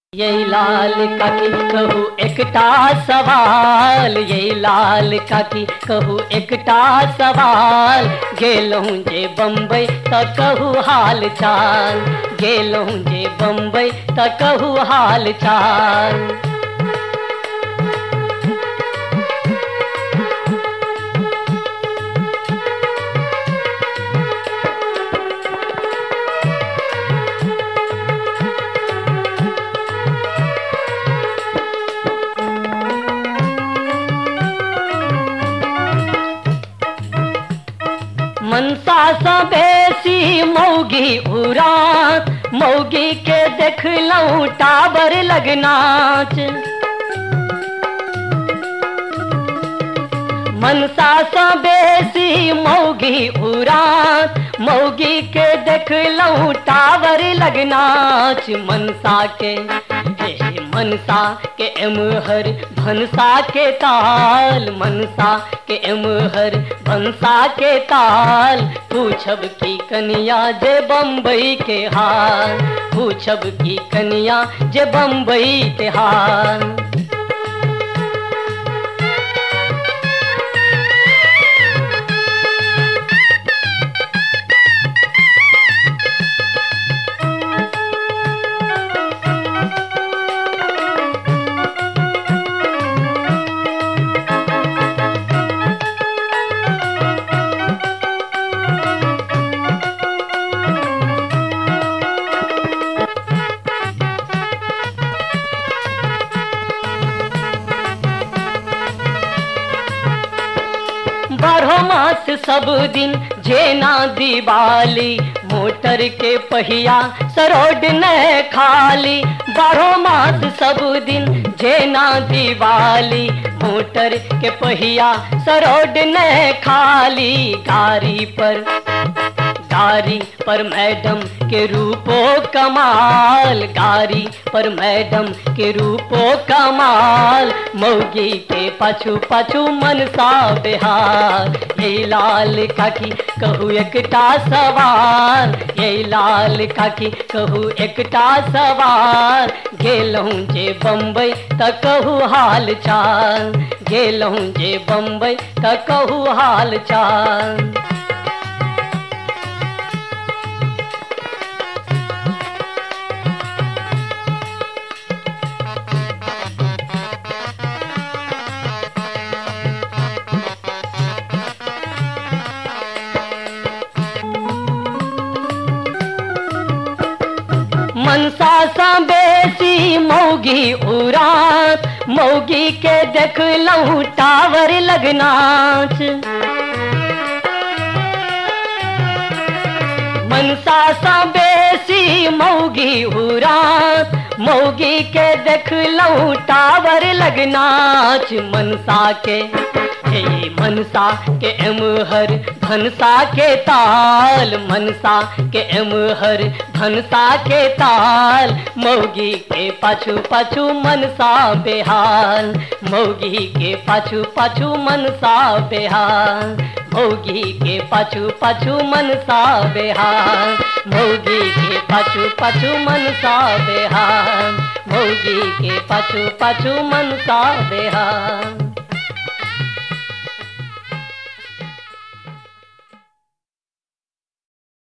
यही लाल काकी कहू एकटा सवाल, यही लाल काकी कहू एकटा सवाल। गेलहुँ जे बम्बई तऽ कहू हाल चाल, गेलहुँ जे बम्बई तऽ कहू हाल चाल। मनसा सँ बेसी मौगी उरात, मौगी के देखलहुँ टावर लग नाच। मनसा सँ बेसी मौगी उरात, मौगी के देखलहुँ टावर लग नाच। मनसा के एमहर भनसा के ताल, मनसा के एमहर भनसा के ताल। पूछब की कनिया जे बम्बई के हाल, पूछब की कनिया जे बम्बई के हाल। बारहो मास सब दिन जेना दिवाली, मोटर के पहिया सरोड न खाली। बारहो मास सब दिन जेना दिवाली, मोटर के पहिया सरोड न खाली। गाड़ी पर मैडम के रूपो कमाल, गाड़ी पर मैडम के रूपो कमाल। मौगी के पाछू पाछू मनसा बेहाल। यही लाल काकी कहू एकटा सवाल, यही लाल काकी कहू एकटा सवाल। गेलहुँ जे बम्बई तऽ कहू हाल चाल, गेलहुँ जे बम्बई तऽ कहू हाल चाल। मनसा सँ बेसी मौगी उरात, मौगी के देखलहुँ टावर लग नाच। मनसा सँ बेसी मौगी उरात, मौगी के देखलहुँ टावर लग नाच। मनसा के एमहर भनसा के ताल, मनसा के एमहर भनसा के ताल। मौगी के पाछू पाछू मनसा बेहाल, मौगी के पाछू पाछू मनसा बेहाल। मौगी के पाछू पाछू मनसा बेहाल, मौगी के पाछू पाछू मनसा बेहाल, मौगी के पाछू पाछू मनसा बेहाल।